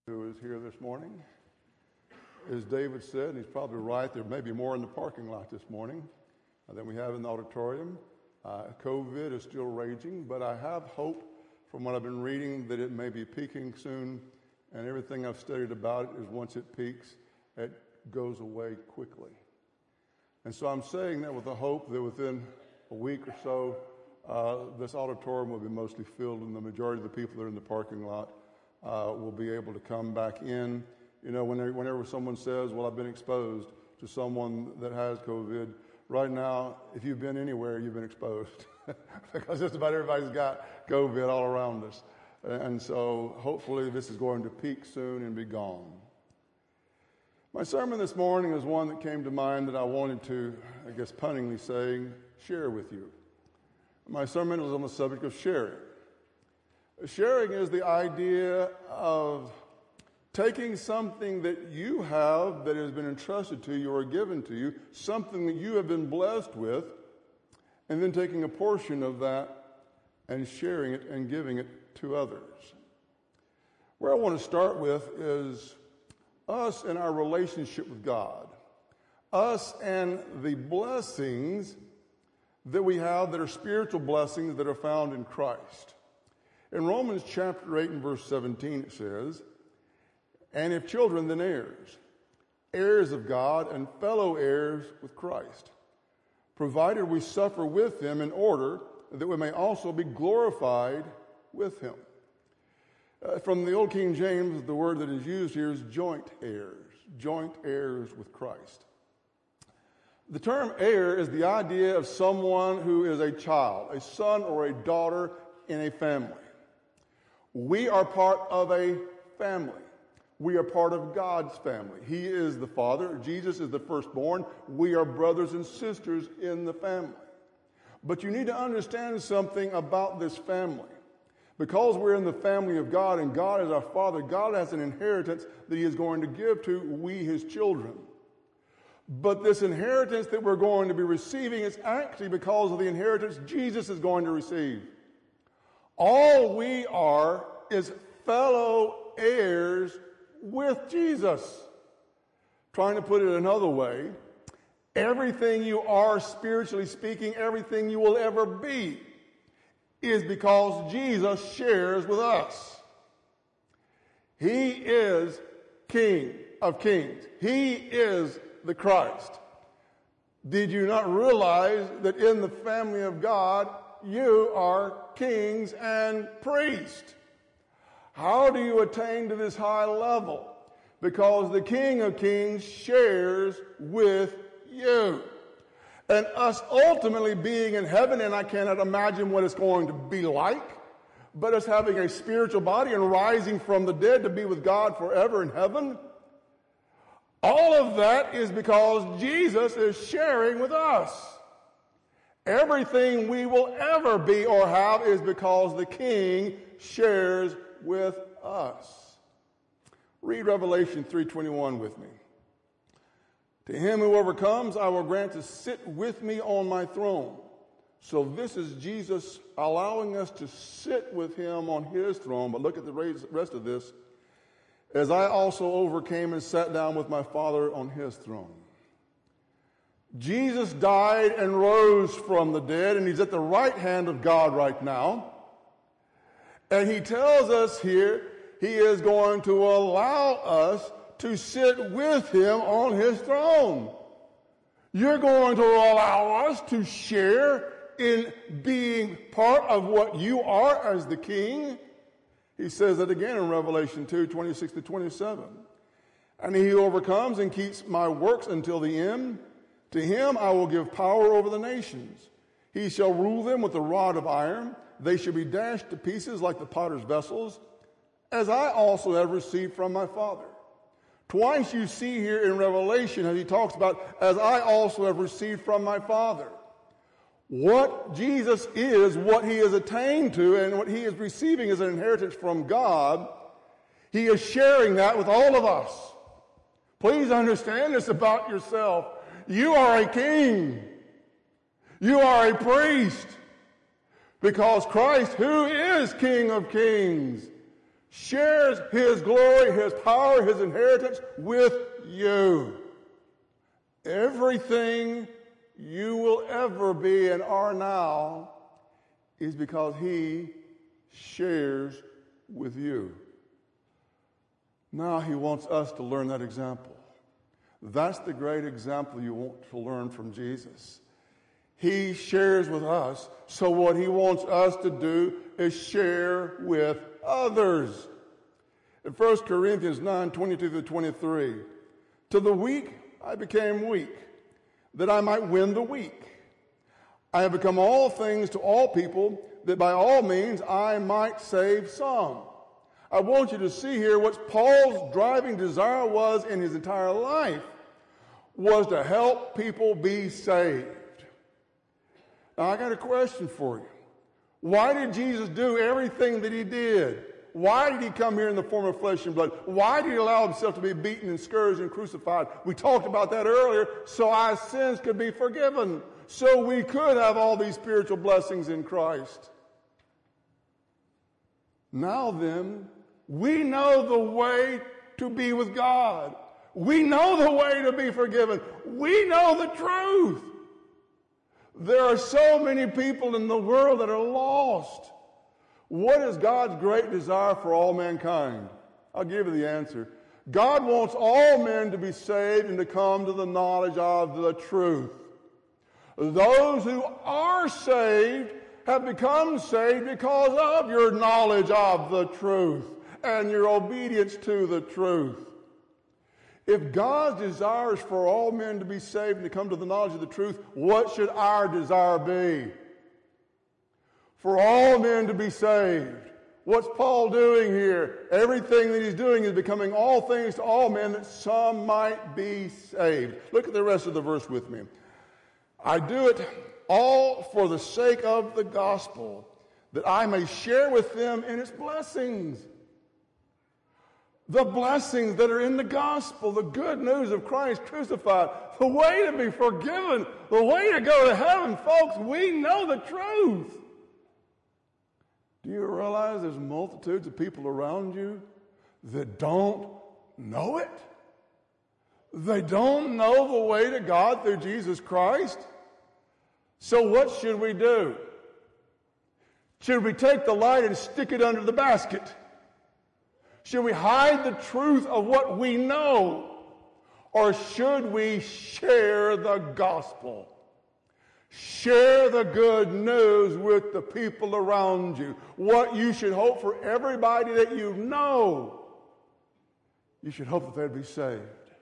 Who is here this morning. As David said, and he's probably right, there may be more in the parking lot this morning than we have in the auditorium. COVID is still raging, but I have hope from what I've been reading that it may be peaking soon, and everything I've studied about it is once it peaks, it goes away quickly. And so I'm saying that with the hope that within a week or so, this auditorium will be mostly filled, and the majority of the people that are in the parking lot will be able to come back in. You know, whenever someone says, well, I've been exposed to someone that has COVID, right now, if you've been anywhere, you've been exposed because just about everybody's got COVID all around us. And so hopefully this is going to peak soon and be gone. My sermon this morning is one that came to mind that I wanted to, I guess punningly saying, share with you. My sermon is on the subject of sharing. Sharing is the idea of taking something that you have that has been entrusted to you or given to you, something that you have been blessed with, and then taking a portion of that and sharing it and giving it to others. Where I want to start with is us and our relationship with God, us and the blessings that we have that are spiritual blessings that are found in Christ. In Romans chapter 8 and verse 17 it says, and if children, then heirs, heirs of God and fellow heirs with Christ, provided we suffer with him in order that we may also be glorified with him. From the Old King James, the word that is used here is joint heirs with Christ. The term heir is the idea of someone who is a child, a son or a daughter in a family. We are part of a family. We are part of God's family. He is the Father. Jesus is the firstborn. We are brothers and sisters in the family. But you need to understand something about this family. Because we're in the family of God and God is our Father, God has an inheritance that he is going to give to we, his children. But this inheritance that we're going to be receiving is actually because of the inheritance Jesus is going to receive. All we are is fellow heirs with Jesus. Trying to put it another way, everything you are spiritually speaking, everything you will ever be, is because Jesus shares with us. He is King of Kings. He is the Christ. Did you not realize that in the family of God, you are kings and priests? How do you attain to this high level? Because the King of Kings shares with you. And us ultimately being in heaven, and I cannot imagine what it's going to be like, but us having a spiritual body and rising from the dead to be with God forever in heaven, all of that is because Jesus is sharing with us. Everything we will ever be or have is because the King shares with us. Read Revelation 3:21 with me. To him who overcomes, I will grant to sit with me on my throne. So this is Jesus allowing us to sit with him on his throne. But look at the rest of this. As I also overcame and sat down with my Father on his throne. Jesus died and rose from the dead, and he's at the right hand of God right now. And he tells us here, he is going to allow us to sit with him on his throne. You're going to allow us to share in being part of what you are as the king. He says that again in Revelation 2:26-27. And he who overcomes and keeps my works until the end, to him I will give power over the nations. He shall rule them with a rod of iron. They shall be dashed to pieces like the potter's vessels, as I also have received from my Father. Twice you see here in Revelation as he talks about, as I also have received from my Father. What Jesus is, what he has attained to, and what he is receiving as an inheritance from God, he is sharing that with all of us. Please understand this about yourself. You are a king. You are a priest. Because Christ, who is King of Kings, shares his glory, his power, his inheritance with you. Everything you will ever be and are now is because he shares with you. Now he wants us to learn that example. That's the great example you want to learn from Jesus. He shares with us, so what he wants us to do is share with others. In 1 Corinthians 9:22-23, to the weak I became weak, that I might win the weak. I have become all things to all people, that by all means I might save some. I want you to see here what Paul's driving desire was in his entire life, was to help people be saved. Now, I got a question for you. Why did Jesus do everything that he did? Why did he come here in the form of flesh and blood? Why did he allow himself to be beaten and scourged and crucified? We talked about that earlier, so our sins could be forgiven, so we could have all these spiritual blessings in Christ. Now then, we know the way to be with God. We know the way to be forgiven. We know the truth. There are so many people in the world that are lost. What is God's great desire for all mankind? I'll give you the answer. God wants all men to be saved and to come to the knowledge of the truth. Those who are saved have become saved because of your knowledge of the truth and your obedience to the truth. If God's desire is for all men to be saved and to come to the knowledge of the truth, what should our desire be? For all men to be saved. What's Paul doing here? Everything that he's doing is becoming all things to all men, that some might be saved. Look at the rest of the verse with me. I do it all for the sake of the gospel, that I may share with them in its blessings. The blessings that are in the gospel, the good news of Christ crucified, the way to be forgiven, the way to go to heaven. Folks, we know the truth. Do you realize there's multitudes of people around you that don't know it? They don't know the way to God through Jesus Christ. So what should we do? Should we take the light and stick it under the basket? Should we hide the truth of what we know? Or should we share the gospel? Share the good news with the people around you. What you should hope for everybody that you know. You should hope that they'd be saved.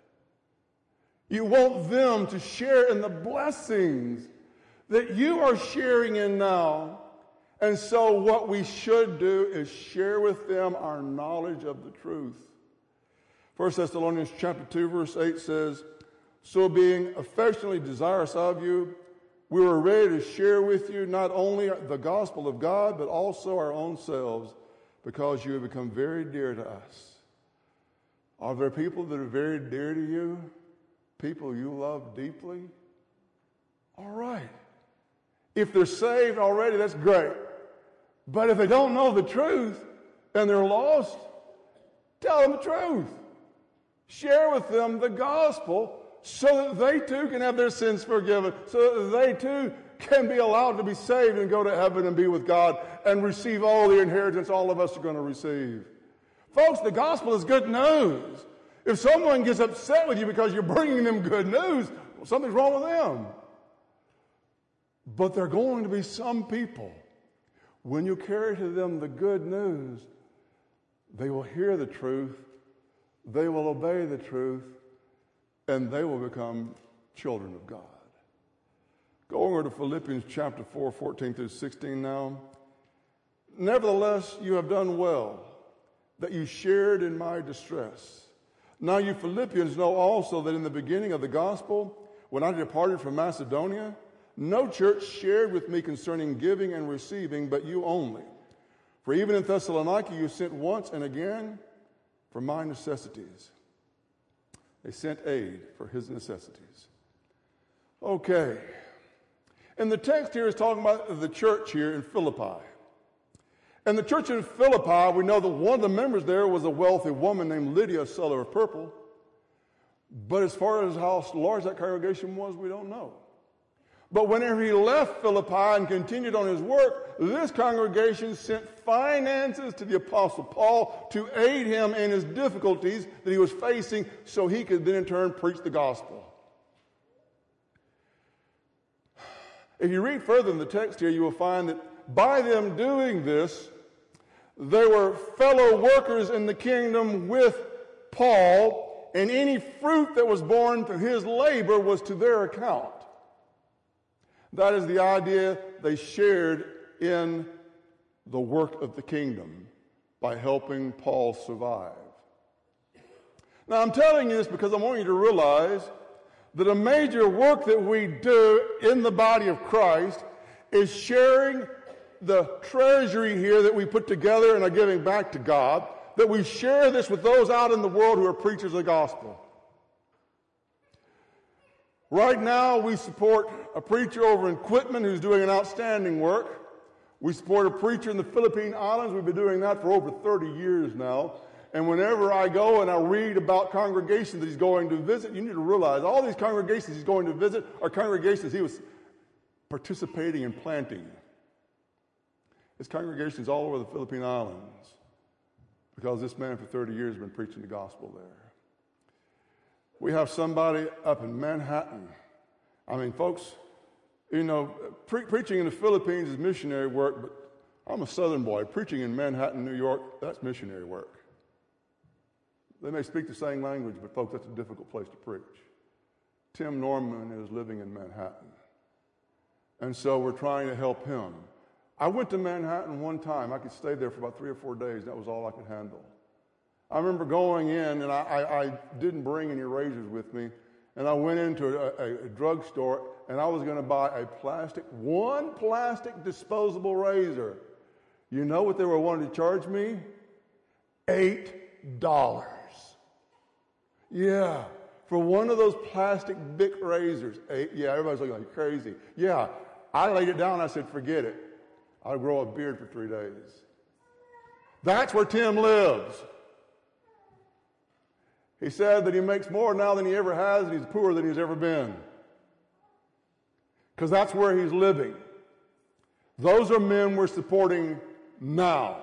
You want them to share in the blessings that you are sharing in now. And so what we should do is share with them our knowledge of the truth. 1 Thessalonians chapter 2, verse 8 says, so being affectionately desirous of you, we were ready to share with you not only the gospel of God, but also our own selves, because you have become very dear to us. Are there people that are very dear to you? People you love deeply? All right. If they're saved already, that's great. But if they don't know the truth and they're lost, tell them the truth. Share with them the gospel so that they too can have their sins forgiven, so that they too can be allowed to be saved and go to heaven and be with God and receive all the inheritance all of us are going to receive. Folks, the gospel is good news. If someone gets upset with you because you're bringing them good news, well, something's wrong with them. But there are going to be some people, when you carry to them the good news, they will hear the truth, they will obey the truth, and they will become children of God. Go over to Philippians chapter 4, 14 through 16 now. Nevertheless, you have done well, that you shared in my distress. Now you Philippians know also that in the beginning of the gospel, when I departed from Macedonia, no church shared with me concerning giving and receiving, but you only. For even in Thessalonica you sent once and again for my necessities. They sent aid for his necessities. Okay. And the text here is talking about the church here in Philippi. And the church in Philippi, we know that one of the members there was a wealthy woman named Lydia, a seller of purple. But as far as how large that congregation was, we don't know. But whenever he left Philippi and continued on his work, this congregation sent finances to the Apostle Paul to aid him in his difficulties that he was facing so he could then in turn preach the gospel. If you read further in the text here, you will find that by them doing this, they were fellow workers in the kingdom with Paul, and any fruit that was born through his labor was to their account. That is the idea they shared in the work of the kingdom by helping Paul survive. Now, I'm telling you this because I want you to realize that a major work that we do in the body of Christ is sharing the treasury here that we put together and are giving back to God, that we share this with those out in the world who are preachers of the gospel. Right now, we support a preacher over in Quitman who's doing an outstanding work. We support a preacher in the Philippine Islands. We've been doing that for over 30 years now. And whenever I go and I read about congregations that he's going to visit, you need to realize all these congregations he's going to visit are congregations he was participating in planting. His congregations all over the Philippine Islands because this man for 30 years has been preaching the gospel there. We have somebody up in Manhattan. I mean, folks, you know, preaching in the Philippines is missionary work, but I'm a southern boy. Preaching in Manhattan, New York, that's missionary work. They may speak the same language, but folks, that's a difficult place to preach. Tim Norman is living in Manhattan. And so we're trying to help him. I went to Manhattan one time. I could stay there for about 3 or 4 days. That was all I could handle. I remember going in, and I didn't bring any razors with me, and I went into a drugstore, and I was going to buy one plastic disposable razor. You know what they were wanting to charge me? $8. Yeah, for one of those plastic Bic razors. Yeah, everybody's looking like crazy. Yeah, I laid it down, and I said, forget it. I'll grow a beard for 3 days. That's where Tim lives. He said that he makes more now than he ever has, and he's poorer than he's ever been. Because that's where he's living. Those are men we're supporting now.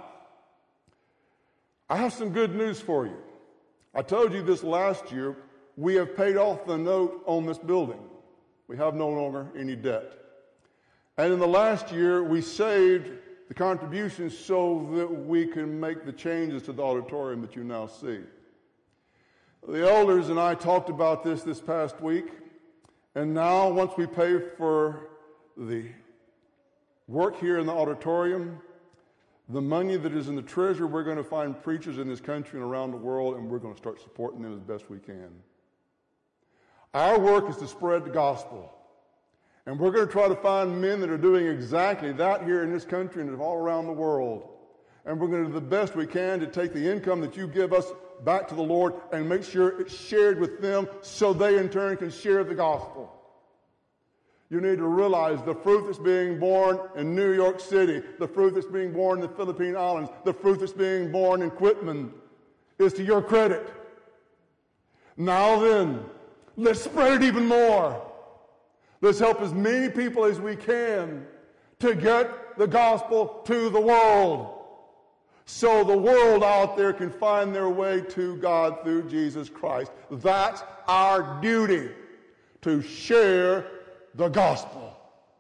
I have some good news for you. I told you this last year, we have paid off the note on this building. We have no longer any debt. And in the last year, we saved the contributions so that we can make the changes to the auditorium that you now see. The elders and I talked about this past week, and now once we pay for the work here in the auditorium, the money that is in the treasury, we're going to find preachers in this country and around the world, and we're going to start supporting them as best we can. Our work is to spread the gospel, and we're going to try to find men that are doing exactly that here in this country and all around the world. And we're going to do the best we can to take the income that you give us back to the Lord and make sure it's shared with them so they in turn can share the gospel. You need to realize the fruit that's being born in New York City, the fruit that's being born in the Philippine Islands, the fruit that's being born in Quitman is to your credit. Now then, let's spread it even more. Let's help as many people as we can to get the gospel to the world, so the world out there can find their way to God through Jesus Christ. That's our duty, to share the gospel.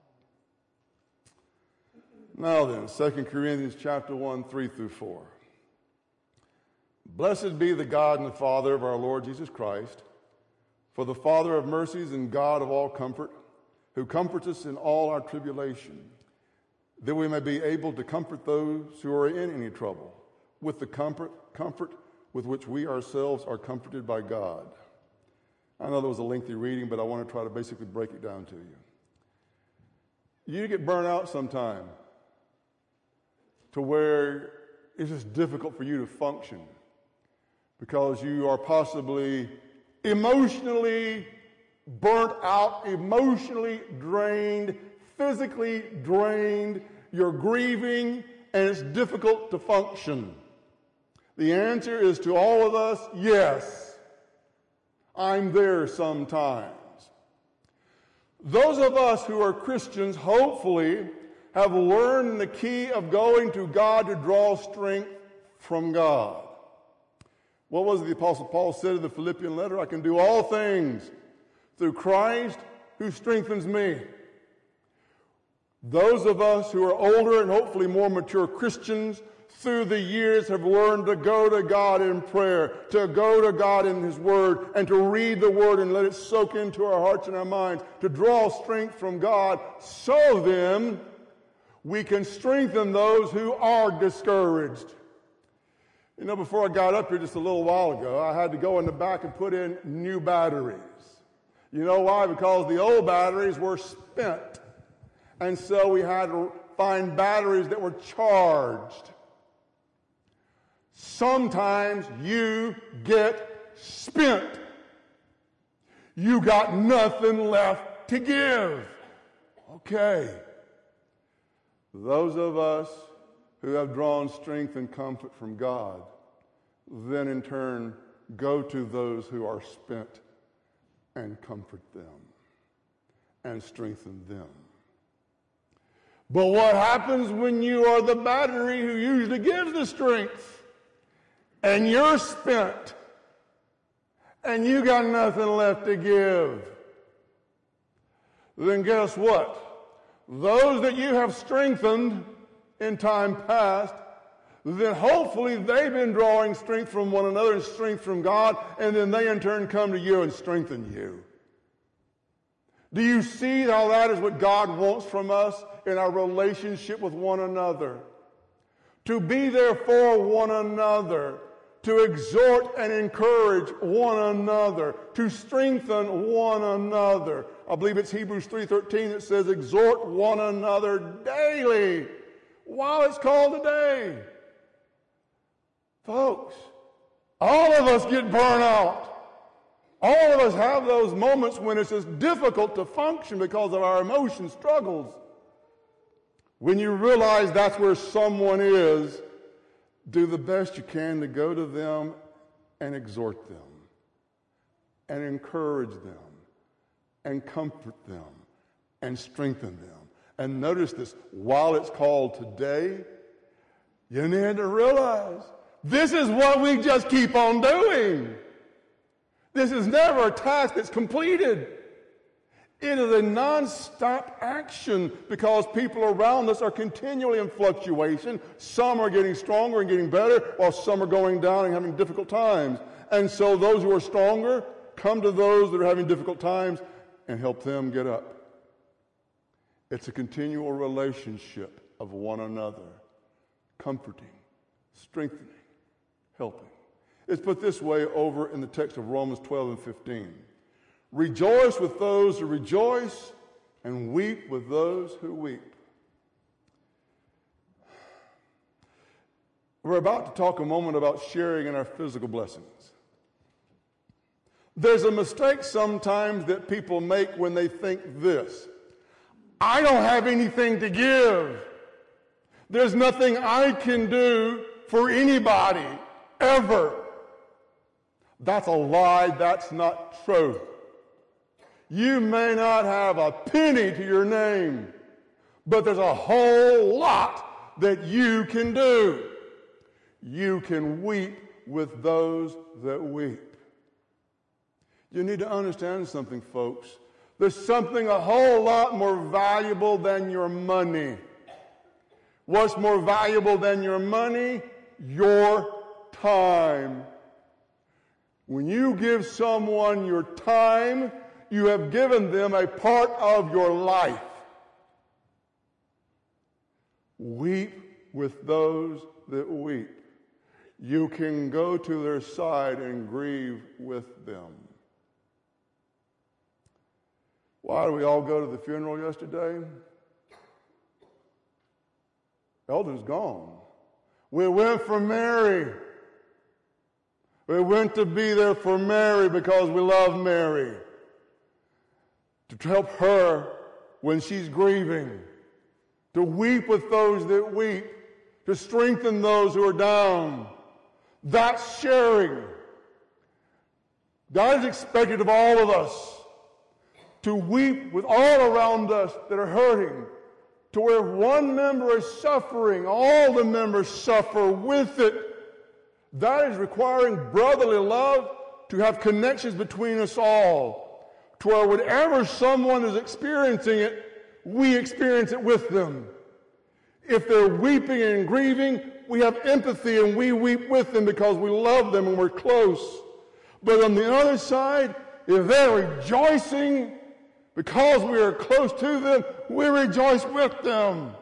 Now then, 2 Corinthians chapter 1, 3 through 4. Blessed be the God and the Father of our Lord Jesus Christ, for the Father of mercies and God of all comfort, who comforts us in all our tribulation, that we may be able to comfort those who are in any trouble with the comfort with which we ourselves are comforted by God. I know that was a lengthy reading, but I want to try to basically break it down to you. You get burnt out sometime to where it's just difficult for you to function because you are possibly emotionally burnt out, emotionally drained, physically drained. You're grieving and it's difficult to function? The answer is to all of us, yes. I'm there sometimes. Those of us who are Christians, hopefully, have learned the key of going to God to draw strength from God. What was it the Apostle Paul said in the Philippian letter? I can do all things through Christ who strengthens me. Those of us who are older and hopefully more mature Christians through the years have learned to go to God in prayer, to go to God in His Word, and to read the Word and let it soak into our hearts and our minds, to draw strength from God, so then we can strengthen those who are discouraged. You know, before I got up here just a little while ago, I had to go in the back and put in new batteries. You know why? Because the old batteries were spent. And so we had to find batteries that were charged. Sometimes you get spent. You got nothing left to give. Okay. Those of us who have drawn strength and comfort from God then in turn go to those who are spent and comfort them and strengthen them. But what happens when you are the battery who usually gives the strength and you're spent and you got nothing left to give? Then guess what? Those that you have strengthened in time past, then hopefully they've been drawing strength from one another and strength from God, and then they in turn come to you and strengthen you. Do you see how that is what God wants from us in our relationship with one another? To be there for one another, to exhort and encourage one another, to strengthen one another. I believe it's Hebrews 3:13 that says, exhort one another daily while it's called today. Folks, all of us get burned out. All of us have those moments when it's just difficult to function because of our emotion struggles. When you realize that's where someone is, do the best you can to go to them and exhort them and encourage them and comfort them and strengthen them. And notice this, while it's called today, you need to realize this is what we just keep on doing. This is never a task that's completed. It is a non-stop action because people around us are continually in fluctuation. Some are getting stronger and getting better, while some are going down and having difficult times. And so those who are stronger come to those that are having difficult times and help them get up. It's a continual relationship of one another, comforting, strengthening, helping. It's put this way over in the text of Romans 12 and 15. Rejoice with those who rejoice and weep with those who weep. We're about to talk a moment about sharing in our physical blessings. There's a mistake sometimes that people make when they think this: I don't have anything to give. There's nothing I can do for anybody, ever. That's a lie. That's not true. You may not have a penny to your name, but there's a whole lot that you can do. You can weep with those that weep. You need to understand something, folks. There's something a whole lot more valuable than your money. What's more valuable than your money? Your time. When you give someone your time, you have given them a part of your life. Weep with those that weep. You can go to their side and grieve with them. Why did we all go to the funeral yesterday? Eldon's gone. We went for Mary. We went to be there for Mary because we love Mary. To help her when she's grieving. To weep with those that weep. to strengthen those who are down. That's sharing. God is expected of all of us to weep with all around us that are hurting, to where if one member is suffering, all the members suffer with it. That is requiring brotherly love, to have connections between us all, to where whenever someone is experiencing it, we experience it with them. If they're weeping and grieving, we have empathy and we weep with them because we love them and we're close. But on the other side, if they're rejoicing because we are close to them, we rejoice with them.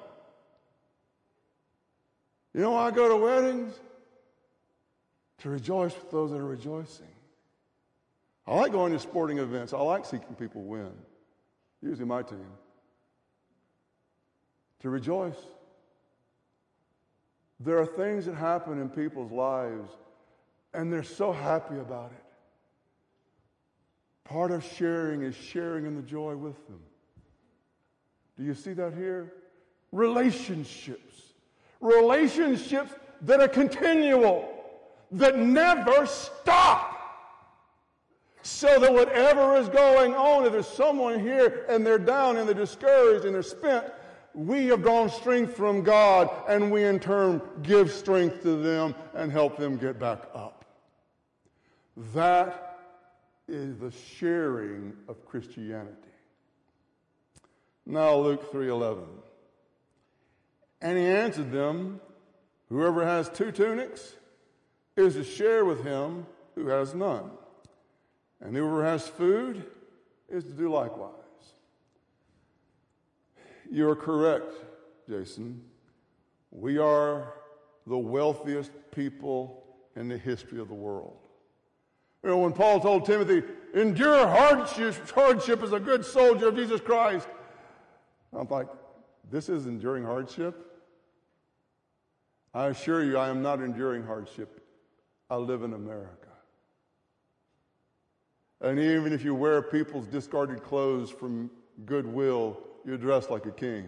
You know why I go to weddings? To rejoice with those that are rejoicing. I like going to sporting events. I like seeing people win. Usually my team. To rejoice. There are things that happen in people's lives, and they're so happy about it. Part of sharing is sharing in the joy with them. Do you see that here? Relationships. Relationships that are continual, that never stop. So that whatever is going on, if there's someone here and they're down and they're discouraged and they're spent, we have drawn strength from God, and we in turn give strength to them and help them get back up. That is the sharing of Christianity. Now Luke 3:11. And he answered them, whoever has 2 tunics is to share with him who has none. And whoever has food is to do likewise. You're correct, Jason. We are the wealthiest people in the history of the world. You know, when Paul told Timothy, endure hardship as a good soldier of Jesus Christ, I'm like, this is enduring hardship? I assure you, I am not enduring hardship. I live in America. And even if you wear people's discarded clothes from Goodwill, you're dressed like a king.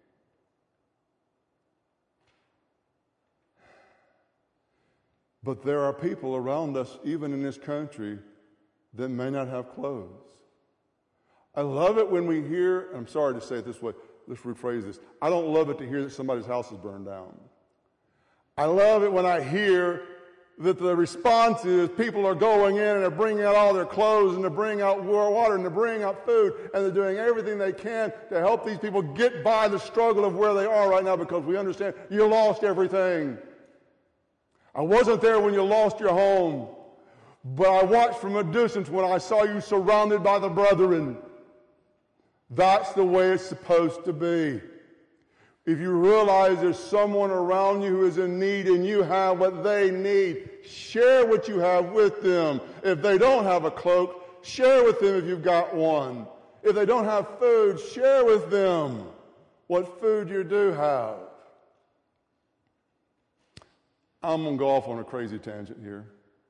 But there are people around us, even in this country, that may not have clothes. I love it when we hear, I'm sorry to say it this way, let's rephrase this. I don't love it to hear that somebody's house is burned down. I love it when I hear that the response is people are going in and they're bringing out all their clothes and they're bringing out water and they're bringing out food and they're doing everything they can to help these people get by the struggle of where they are right now, because we understand you lost everything. I wasn't there when you lost your home, but I watched from a distance when I saw you surrounded by the brethren. That's the way it's supposed to be. If you realize there's someone around you who is in need and you have what they need, share what you have with them. If they don't have a cloak, share with them if you've got one. If they don't have food, share with them what food you do have. I'm going to go off on a crazy tangent here.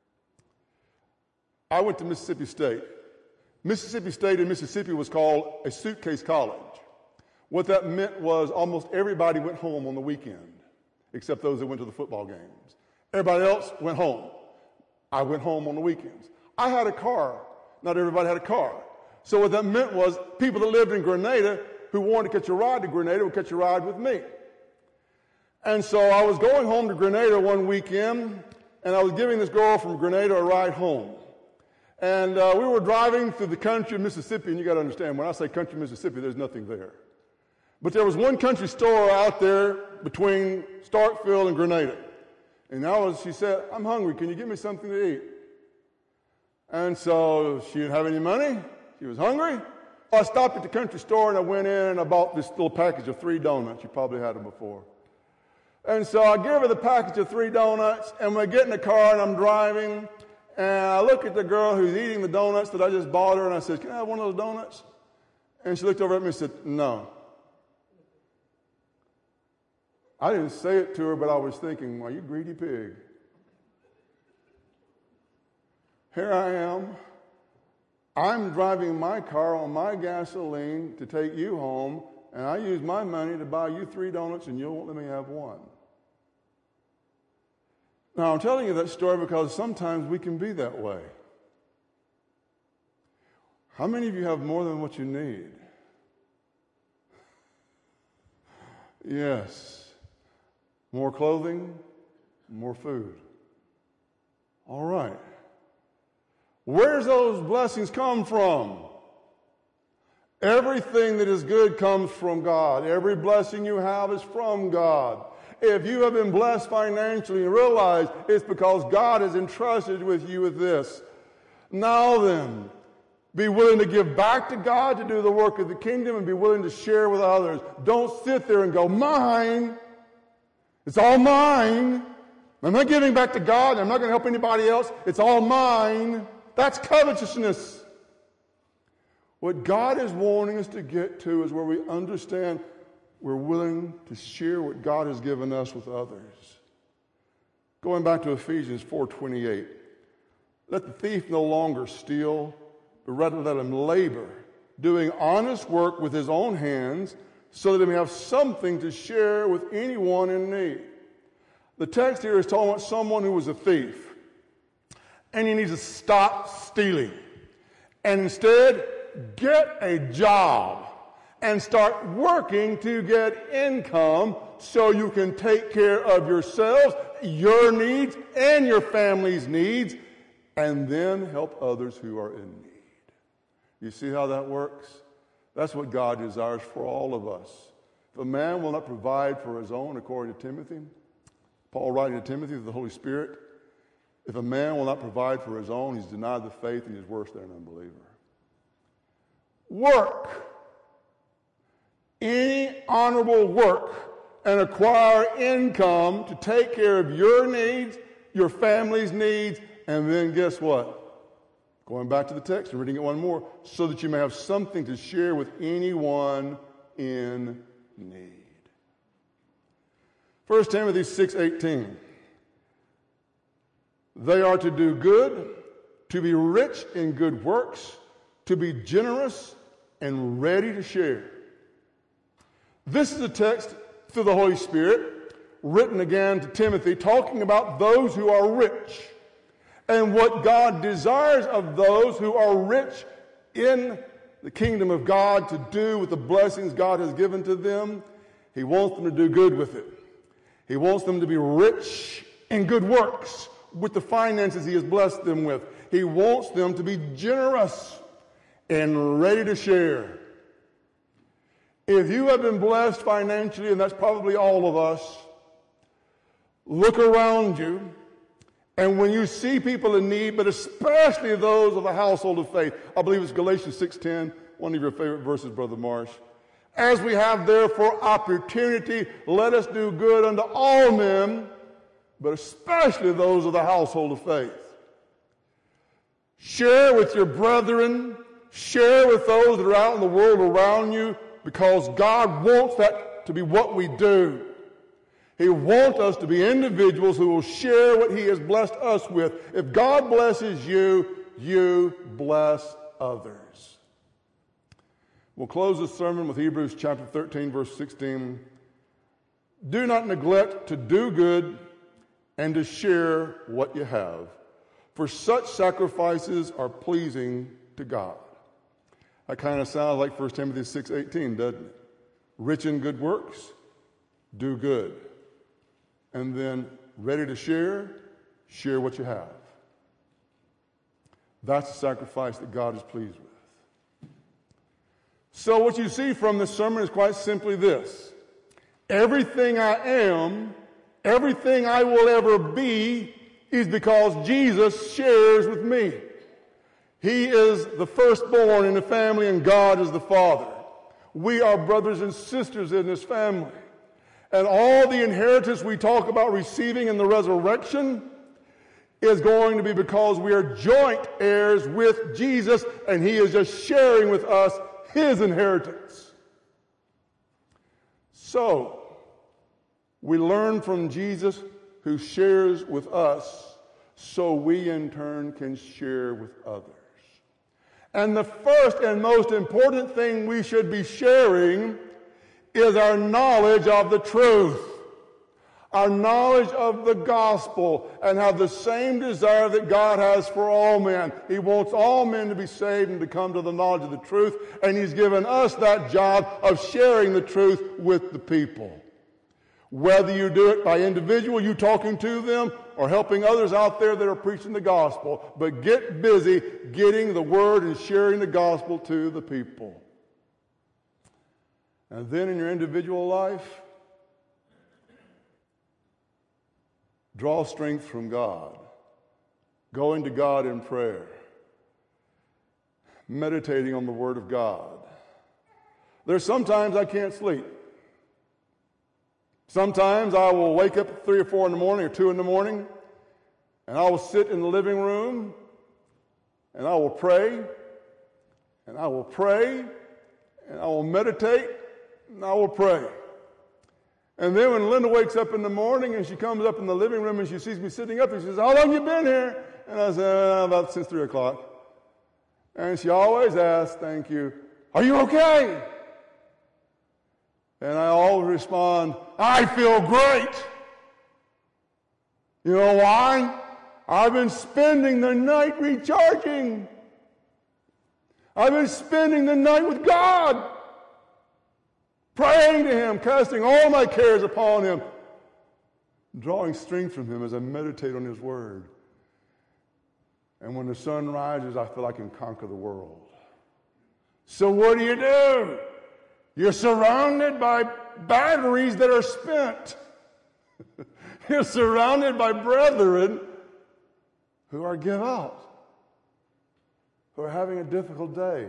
I went to Mississippi State. Mississippi State in Mississippi was called a suitcase college. What that meant was almost everybody went home on the weekend, except those that went to the football games. Everybody else went home. I went home on the weekends. I had a car. Not everybody had a car. So what that meant was people that lived in Grenada who wanted to catch a ride to Grenada would catch a ride with me. And so I was going home to Grenada one weekend, and I was giving this girl from Grenada a ride home. And we were driving through the country of Mississippi, and you got to understand, when I say country of Mississippi, there's nothing there. But there was one country store out there between Starkville and Grenada. And she said, I'm hungry. Can you give me something to eat? And so she didn't have any money. She was hungry. I stopped at the country store and I went in and I bought this little package of 3 donuts. You probably had them before. And so I give her the package of 3 donuts, and we get in the car and I'm driving, and I look at the girl who's eating the donuts that I just bought her, and I said, can I have one of those donuts? And she looked over at me and said, no. I didn't say it to her, but I was thinking, well, you greedy pig. Here I am. I'm driving my car on my gasoline to take you home, and I use my money to buy you 3 donuts, and you won't let me have one. Now, I'm telling you that story because sometimes we can be that way. How many of you have more than what you need? Yes. More clothing, more food. All right. Where's those blessings come from? Everything that is good comes from God. Every blessing you have is from God. If you have been blessed financially, realize it's because God has entrusted with you with this. Now then, be willing to give back to God to do the work of the kingdom and be willing to share with others. Don't sit there and go, mine. It's all mine. I'm not giving back to God. I'm not going to help anybody else. It's all mine. That's covetousness. What God is wanting us to get to is where we understand we're willing to share what God has given us with others. Going back to Ephesians 4:28. Let the thief no longer steal, but rather let him labor, doing honest work with his own hands, so that he may have something to share with anyone in need. The text here is talking about someone who was a thief, and he needs to stop stealing, and instead get a job and start working to get income so you can take care of yourselves, your needs, and your family's needs, and then help others who are in need. You see how that works? That's what God desires for all of us. If a man will not provide for his own, according to Timothy, Paul writing to Timothy through the Holy Spirit, if a man will not provide for his own, he's denied the faith and he's worse than an unbeliever. Work. Any honorable work and acquire income to take care of your needs, your family's needs, and then guess what? Going back to the text and reading it one more, so that you may have something to share with anyone in need. 1 Timothy 6:18. They are to do good, to be rich in good works, to be generous and ready to share. This is a text through the Holy Spirit, written again to Timothy, talking about those who are rich and what God desires of those who are rich in the kingdom of God to do with the blessings God has given to them. He wants them to do good with it. He wants them to be rich in good works with the finances He has blessed them with. He wants them to be generous and ready to share. If you have been blessed financially, and that's probably all of us, look around you, and when you see people in need, but especially those of the household of faith, I believe it's Galatians 6:10, one of your favorite verses, Brother Marsh. As we have therefore opportunity, let us do good unto all men, but especially those of the household of faith. Share with your brethren, share with those that are out in the world around you, because God wants that to be what we do. He wants us to be individuals who will share what He has blessed us with. If God blesses you, you bless others. We'll close this sermon with Hebrews chapter 13, verse 16. Do not neglect to do good and to share what you have, for such sacrifices are pleasing to God. That kind of sounds like 1 Timothy 6:18, doesn't it? Rich in good works, do good. And then ready to share what you have. That's the sacrifice that God is pleased with. So what you see from this sermon is quite simply this. Everything I am, everything I will ever be, is because Jesus shares with me. He is the firstborn in the family, and God is the Father. We are brothers and sisters in this family. And all the inheritance we talk about receiving in the resurrection is going to be because we are joint heirs with Jesus, and He is just sharing with us His inheritance. So, we learn from Jesus, who shares with us, so we in turn can share with others. And the first and most important thing we should be sharing is our knowledge of the truth. our knowledge of the gospel, and have the same desire that God has for all men. He wants all men to be saved and to come to the knowledge of the truth, and He's given us that job of sharing the truth with the people. Whether you do it by individual, you talking to them, or helping others out there that are preaching the gospel, but get busy getting the word and sharing the gospel to the people. And then in your individual life, draw strength from God, going to God in prayer, meditating on the Word of God. There's sometimes I can't sleep. Sometimes I will wake up at 3 or 4 in the morning or 2 in the morning, and I will sit in the living room, and I will pray, and I will pray, and I will meditate, and I will pray. And then when Linda wakes up in the morning and she comes up in the living room and she sees me sitting up, and she says, "How long have you been here?" And I say, "About since 3 o'clock. And she always asks, "Thank you, are you okay?" And I always respond, "I feel great." You know why? I've been spending the night recharging. I've been spending the night with God, praying to Him, casting all my cares upon Him, drawing strength from Him as I meditate on His Word. And when the sun rises, I feel I can conquer the world. So what do? You're surrounded by batteries that are spent. You're surrounded by brethren who are give out, who are having a difficult day.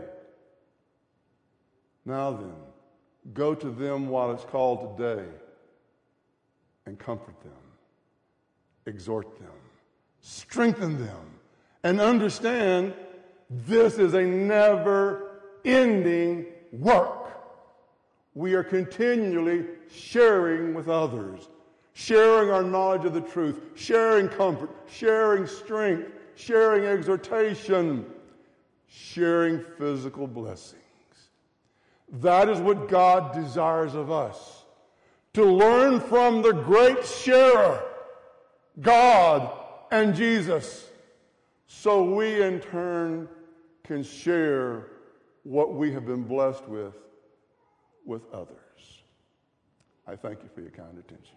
Now then, go to them while it's called today and comfort them, exhort them, strengthen them, and understand this is a never-ending work. We are continually sharing with others, sharing our knowledge of the truth, sharing comfort, sharing strength, sharing exhortation, sharing physical blessings. That is what God desires of us, to learn from the great sharer, God and Jesus, so we in turn can share what we have been blessed with others. I thank you for your kind attention.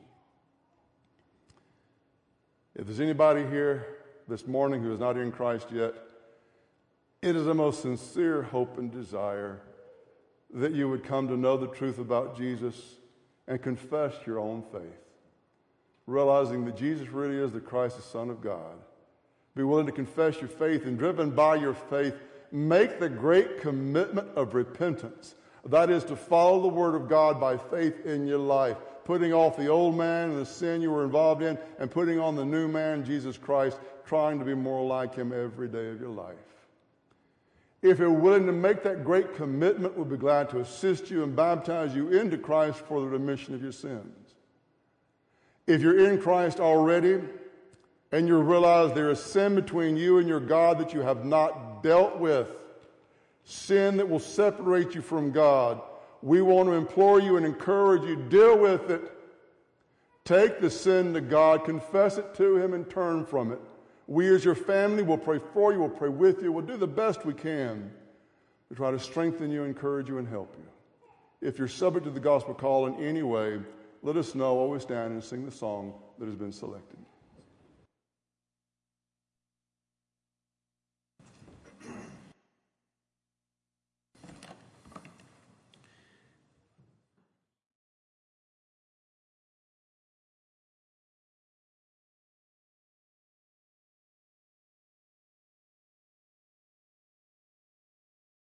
If there's anybody here this morning who is not in Christ yet, it is the most sincere hope and desire that you would come to know the truth about Jesus and confess your own faith, realizing that Jesus really is the Christ, the Son of God. Be willing to confess your faith, and driven by your faith, make the great commitment of repentance. That is to follow the Word of God by faith in your life, putting off the old man and the sin you were involved in, and putting on the new man, Jesus Christ, trying to be more like Him every day of your life. If you're willing to make that great commitment, we'll be glad to assist you and baptize you into Christ for the remission of your sins. If you're in Christ already and you realize there is sin between you and your God that you have not dealt with, sin that will separate you from God, we want to implore you and encourage you, deal with it. Take the sin to God, confess it to Him, and turn from it. We as your family will pray for you, we'll pray with you, we'll do the best we can to try to strengthen you, encourage you, and help you. If you're subject to the gospel call in any way, let us know while we stand and sing the song that has been selected.